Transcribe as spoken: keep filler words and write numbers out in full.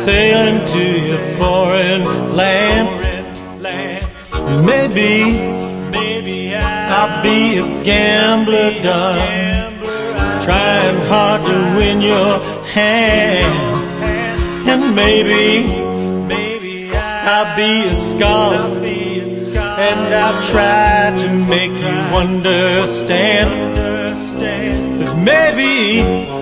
sailing to your foreign land. Maybe I'll be a gambler, darling, trying hard to win your hand. And maybe I'll be a scholar, and I'll try to make you understand. But maybe